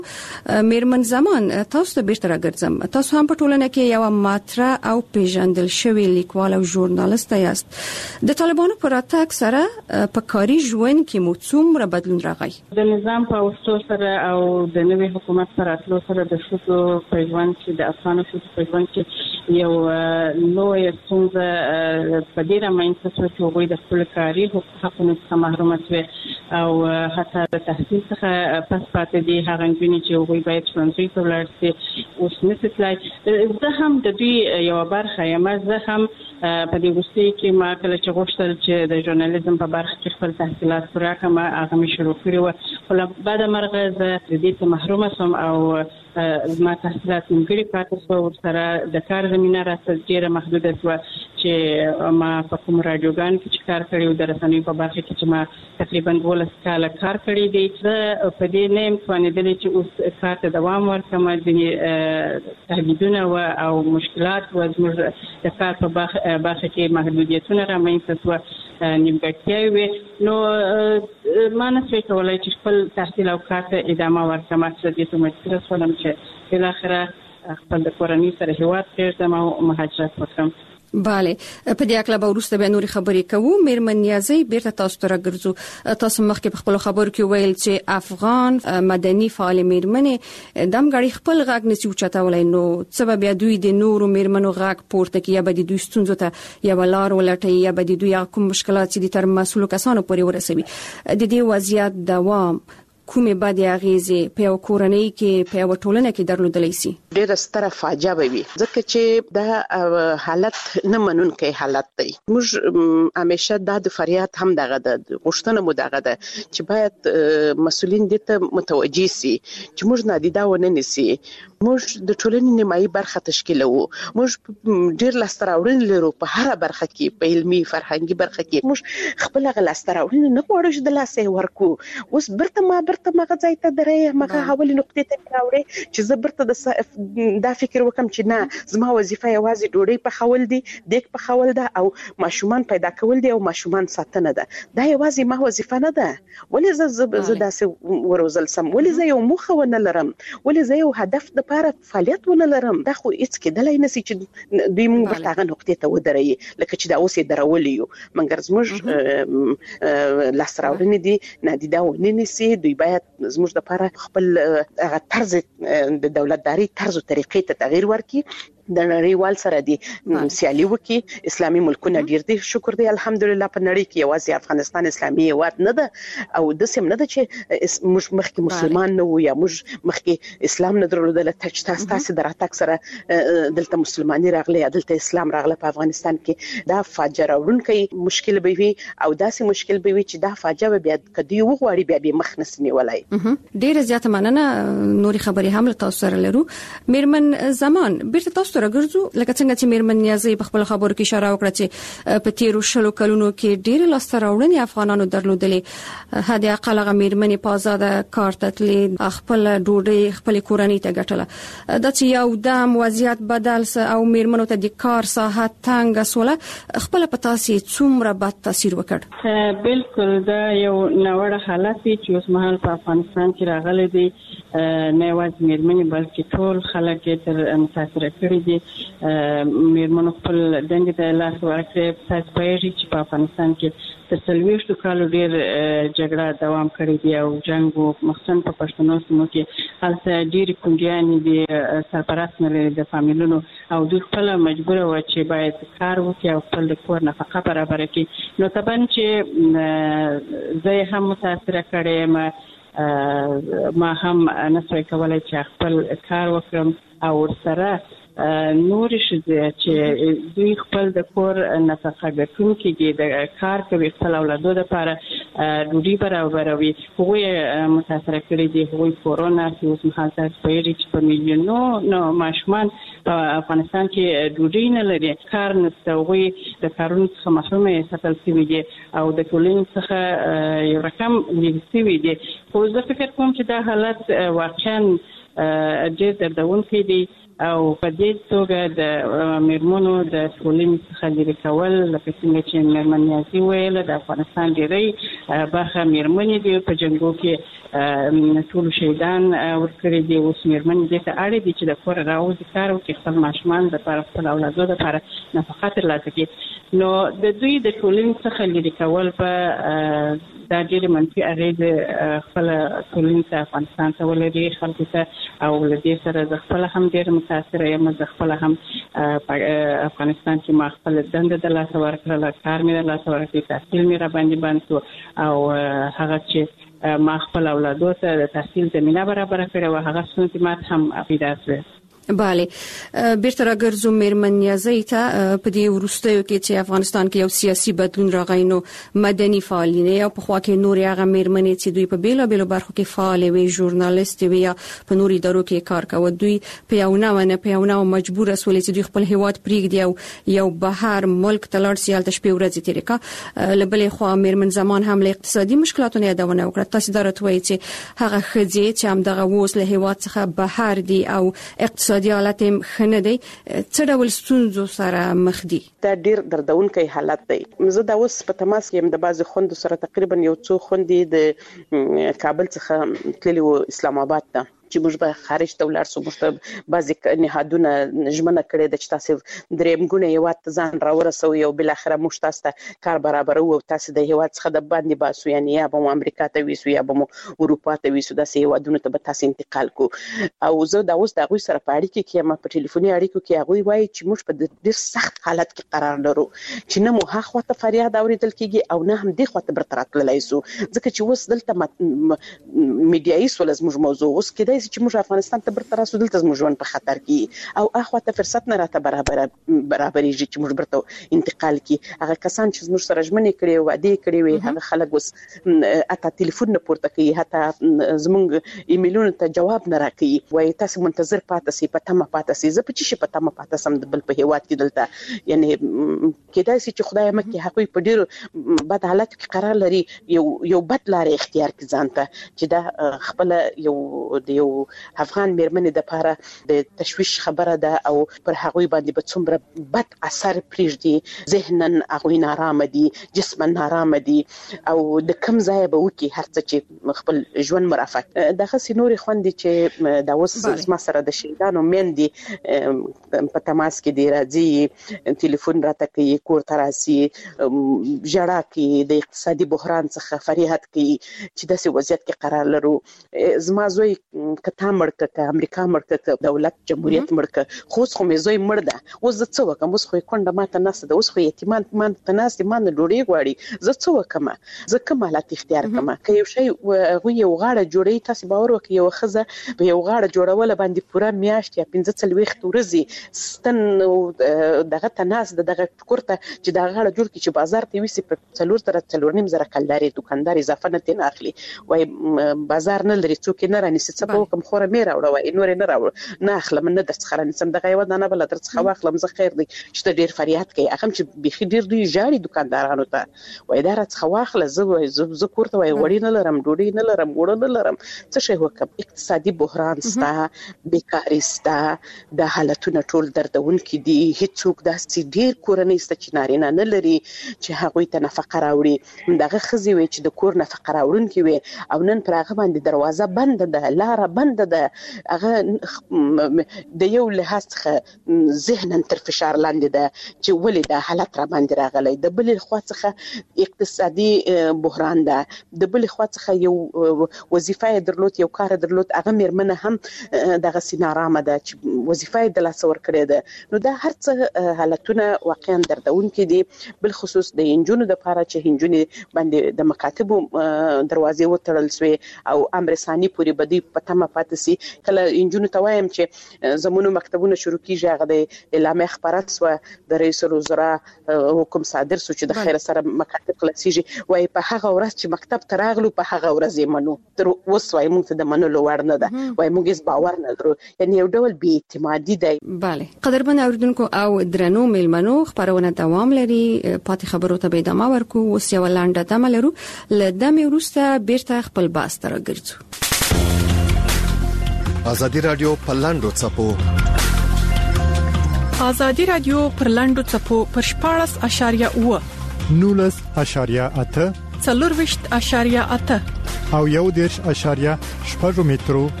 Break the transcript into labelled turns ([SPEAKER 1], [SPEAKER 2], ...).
[SPEAKER 1] میرمن زمان تاسو ته بیرته راګرځم. تاسو هم په ټولنه کې یو ماطرح او پیژندل شوی لیکوال او ژورنالیست یاست. د طالبانو پر راتګ سره په کاري ژوند کې مو څومره بدلون راغی؟
[SPEAKER 2] د نظام په وسو سره او د نوي حکومت سره اتلو سره د شتو په ژوند کې د افغانو شتو په ژوند کې یو لوی څنګه په دې رامنځته شو چې وګړي د خپل کاري حقوقو څخه محروم شوي او حتی د تحصیل څخه پس پاتې دي. هغه نجونې چې وګړي باید ښوونځي ته ولاړ شي اوس نشي تلای. زه هم د دوی یو برخه یم. زه هم په دې وروستي کې ما کله چې غوښتل چې د ژورنالیزم په برخه کې خپل تحصیلات پوره کړم هغه مې شروع کړي وو، خو بعد مرغه زه د دې څخه محروم شوم او زما تحصیلات نیمګړي پاتې شو. ورسره د کار زمینه راته ډېره محدوده شوه چې ما په کوم راډیوګان کې چې کار کړی و د رسنیو په برخه کې چې ما تقریبا 12 کاله کار کړی دی. زه په دې نه یم توانېدلی چې اوس کار ته دوام ورکړم. ځینې تهدیدونه او مشکلات و زموږ د کار په برخه کې محدودیتونه رامنځته شوه، نیمګړتیاوې وې. نو ما نشوای کولی چې خپل تحصیل او کار ته ادامه ورکړم. زه دې ته مجبوره شولم چې بالاخره خپل د کورنۍ سره هېواد پرېږدم او مهاجرت وکړم.
[SPEAKER 1] بله، په دې اړه به وروسته به نورې خبرې کوو. میرمن نیازی بیرته تاسو ته راګرځو. تاسو مخکې په خپل خبرو کې ویل چې افغان مدني فعال میرمنې دمګړي خپل غږ نشي اوچتولای، نو څه بیا دوی د نورو میرمنو غږ پورته کوي، یا به د دوی ستونزو ته یا بلار ولټي، یا به د دوی کوم مشکلات چې تر مسؤلو کسانو پورې ورسوي. د دې وضعیت دوام کومې بدې اغیزې په یو کورنۍ کې په یو ټولنه کې درلودلی سي؟
[SPEAKER 3] ډېره ستره فاجعه به وي، ځکه چې دا حالت نه منونکی حالت دی. موږ همیشه دا د فریاد هم دغه د غوښتنه مو دغه ده چې باید مسؤلین دې ته متوجه سي چې موږ نادیده ونه نیسي. موږ د ټولنې نیمایي برخه تشکیلوو. موږ ډېر لاسته راوړنې لرو په هره برخه کې، په علمي فرهنګي برخه کې. موږ خپل هغه لاسته راوړنې نه غواړو چې د لاسه ورکو. اوس برته مغه ځای ته درې مغه حواله نقطې ته راوړې چې زه برته دا فکر وکم چې نه، زما وظیفه یوازې ډوډۍ پخول دي، دیګ پخول ده او ماشومان پیدا کول دي او ماشومان ساتنه ده. دا یوازې ما وظیفه نه ده. ولې زه داسې وروزل سم؟ ولې زه یو موخه ونه لرم؟ ولې زه یو هدف لپاره فعالیت ونه لرم؟ دا خو هیڅ کېدلی نشي چې دوی موږ برته هغه نقطې ته ودرېږي لکه چې دا اوس یې درولي یو. مګر زموږ لاسته راوړنې دي نادیده ونه نیسي. دوی باید زموږ لپاره خپل هغه طرز د دولتداري طرز او طریقې ته تغییر ورکړي، د نړیوال سره دی سیالي وکړي. اسلامي ملکونه ډیر دي، شکر دی الحمدلله په نړۍ کې یوازې افغانستان اسلامي هیواد نه ده او د سیم نه ده چې موږ مخکې مسلمان نه وو یا موږ مخکې اسلام نه درلودل. تاسو دراتک سره دلته مسلمانۍ راغله یا دلته اسلام راغله په افغانستان کې. دا فاجعه راوړونکی مشکل به وي او داسې مشکل به وي چې دا فاجعه بیا کدی وغواړي بیا به مخ نسنی ولای.
[SPEAKER 1] ډیر زیاته مننه. نوري خبرې هم له تاسو سره لرو. میرمن زمان بیرته تاسو راګرځو. لکه څنګه چې میرمن نیازی په خپل خبرو کې اشاره وکړه چې په تیرو شلو کلونو کې ډېر لاسته راوړنې افغانانو درلودلې. هدا اقل هغه میرمنې په آزاده کار ته تللې، خپل ډوډۍ خپل کورنۍ ته ګټله. دا چې یو دم وضعیت بدل سه او میرمنو ته د کار ساحه تنګ سوله، خپل په تاسو څومره بد تاثیر وکړ؟
[SPEAKER 2] بالکل دا یو ناوړه حالت دی چې اوس مهال په افغانستان کې راغلی دی. نه یوازې میرمنې بلکې ټول خلک یې تر متاثره کړي دي. میرمنو خپل دندې ته لاس ورکړی. تاسو پوهیږئ چې په افغانستان کې تر 40 کالو ډېر جګړه دوام کړی دی او جنګ و، مخصوصا په پښتنو سیمو کې هلته ډېرې کونډیانې دي، سرپرست نه لري د فامیلونو او دوی خپله مجبوره وه چې باید کار وکړي او خپل د کور نفقه برابره کړي. نو طبعا چې زه یې هم متاثره کړی یم، ما هم نشوای کولی چې خپل کار وکړم او ورسره نور ښځې چې دوی خپل د کور نفقه ګټونکي دي، د کار کوي، خپل اولادو لپاره ډوډۍ برابروي، هغوی متاثره کړي دي. هغوی کورونا کې اوس مهال تاسو پوهېږئ چې په میلیونونو ماشومان په افغانستان کې ډوډۍ نه لري، کار نشته، هغوی د کارونو څخه محروم ساتل شوي دي او د ټولنې څخه یو رقم لرې شوي دي. خو زه فکر کوم چې دا حالت واقعا ډېر دردونکي دي او په دې توګه د میرمنو د ټولنې څخه لرې کول لکه څنګه چې میرمن نیازي ویل د افغانستان ډېری برخه میرمنې دي په جنګو کې ټول شهیدان ورکړي دي اوس میرمنې دې ته اړ دي چې د کور راوځي کار وکړي خپل ماشومان د خپل اولادو لپاره نفقه ترلاسه کړي نو د دوی د ټولنې څخه لرې کول په دا ډېر منفي اغېز خپل ټولنې ته افغانستان ته ولري خلکو ته او له دې سره د خپل هم ډېر متاثر یم زه خپل هم افغانستان کې ما خپل دنده د لاسه ورکړله کار مې د لاسه ورکړی تحصیل مې را باندې بند شو او هغه چې ما خپل اولادو ته د تحصیل زمینه برابر کړې وه هغه ستونزې ماته هم پیدا شوې.
[SPEAKER 1] بله بیرته راګرځو میرمن نیازي ته په دې وروستیو کې چې افغانستان کې یو سیاسي بدلون راغی نو مدني فعالین او په خوا کې نور هغه میرمنې چې دوی په بیلابېلو برخو کې فعال وي ژورنالیست وي یا په نوري ادارو کې کار کوي دوی په یو نه مجبور اسول چې دوی خپل هیواد پریږدي او یو بهر ملک تلار سیال تشبيه ورځ تیریکا لبلې خو میرمن زمان هم له اقتصادي مشکلاتونو یادونه وکړه تاسو درته وایي چې هغه خځې چې هم دغه ووس له هیواد څخه بهر دي او اقتصادي حالت خنه دی څه ډول ستونزو سره مخ دي
[SPEAKER 3] دا ډیر دردونکي حالت دی زه دا اوس په تماس کې هم د بعض خوند سره تقریبا یو څو خوندې د کابل څخه تللي و اسلام آباد ته چې موږ به خارج ته ولاړ سو موږ ته بعضی نهادونه ژمنه کړې د چې تاسو دریم ګونه یو ځان راورسو یو بل اخره موږ تاسو ته کار برابر او تاسو د هیواد څخه د باندې باسو یعنی یا به امریکا ته ویسو یا به اروپا ته ویسو د هیوادونو ته به تاسو انتقال کو او زه دا اوس د غوي سره په اړیکه کې ما په ټلیفوني اړیکو کې هغه وایي چې موږ په ډیر سخت حالت کې قرار لرو چې نه مو هغه ته فریاد اوریدل کیږي او نه هم د خواته برتراتلای سو ځکه چې اوس دلته میډیایي سولز موږ موضوع اوس کې چې موږ افغانستان ته برتر راسو دلته موږ ژوند په خطر کې او اخوا ته فرصت نه راته برابرېږي چې موږ برته انتقال کې هغه کسان چې موږ سره ژمنې کړې وعده کړې وي هغه خلک اوس اته ټلیفون نه پورته کوي حتی زموږ ایمیلونو ته جواب نه راکوي وایي تاسو منتظر پاتې سئ په تمه پاتې سئ زه په چی په تمه پاتې سم د بل په هیواد کې دلته یعنی کېدای شي چې خدای مکه حقوق په ډیر بد حالت کې قرار لري یو بد لار اختیار کې ځانته چې دا خپل یو افغان میرمنې د لپاره د تشویش خبره ده او پر هغوی باندې به څومره بد اثر پرېږدي ذهنن هغوی نارامه دي جسمن نارامه دي او د کم ځای به وکي هر څه چې خپل ژوند مرافق دغه سينوري خوندې چې دا اوس ما سره د شهیدانو مېندې په تماس کې دی راځي ټلیفون راته کوي کور ته راسي ژړا کوي د اقتصادي بحران څخه فریاد کوي چې داسې وضعیت کې قرار لرو زما زوی کته مړکه امریکا مړکه دولت جمهوریت مړکه خو مې زوی مړ ده اوس زه څه وکم اوس خو کونډه ماته نسته ده اوس خو یتیمان مان ته ناست مان ډوډۍ غواړي زه څه وکم زه کوم حالت اختیار کړم که یو شی غوي یو غاړه جوړي تاسو باور وکړئ یو خزه په یو غاړه جوړول باندې پوره میاشت یا 15 وخت ورځي ستن دغه تناس دغه کوړه چې دا غاړه جوړ کی چې بازار ته وسی په 4.5 زره کلداري دکاندار اضافه نه تین اخلي وای بازار نه لري څوک نه راني څه په کوم خوره مې راوړو نور نه راوړو نه اخلم نه د څخه رانسم دغه یو نه بل تر څخه واخلم زه خیر دی چې ډیر فریاد کوي هغه چې بخي ډیر دوی جاري دکاندارانو ته وای دا را څخه واخله زه کوړته وای وړي نه لرم ډوډۍ نه لرم ګوړه نه لرم څه شي وکم اقتصادي بحران ستا بیکاری ستا د حالتونو ټول دردونکي دي هیڅوک داسې ډیر کورنۍ ست چې نارینه نه لري چې هغه ته نفقه راوړي دغه خزي وي چې د کور نفقه راوړونکي وي او نن پر هغه باندې دروازه بند ده لار بند ده هغه د یو لحاظ څخه ذهنن تر فشار لاندې ده چې ولې د حالت را باندې راغلی د بل خوا څخه اقتصادي بحران ده د بل خوا څخه یو وظیفه درلود یو کار درلود هغه میرمنه هم دغه سینارامه ده چې وظیفه د لاس ور کړې ده نو دا هر څه حالتونه واقعا دردونکي دي بل خصوص د انجونو د لپاره چې انجونې باندې د مکاتبو دروازې وتړل سوې او امر ثاني پوری بدی پته ما پاتې سي کله انجونو ته وایم چې زمونږ مکتبونه شروع کیږي هغه د اعلامیه خبرات سو د رئیس الوزرا حکم صادر سو چې د خیر سره مکاتب خلاصيږي وای په هغه ورځ چې مکتب ته راغلو په هغه ورځ یې منو تر اوس وای موږ ته د منلو وړ نه ده وای موږ هیڅ باور نه لرو یعنی یو ډول بې اعتمادي دی
[SPEAKER 1] bale قدرمن اوریدونکو او درنو میلمنو خبرونه دوام لري پاتې خبرو ته به ادامه ورکو اوس یو لاندې دمه لرو ل دمه وروسته بیرته خپل باس تر ګرځو
[SPEAKER 4] ازادي رادیو په لاندو چپو
[SPEAKER 5] ازادي رادیو پر لاندو چپو پر 14.8
[SPEAKER 6] 19.8
[SPEAKER 5] څلورويشت.8
[SPEAKER 6] او 1.8 مترو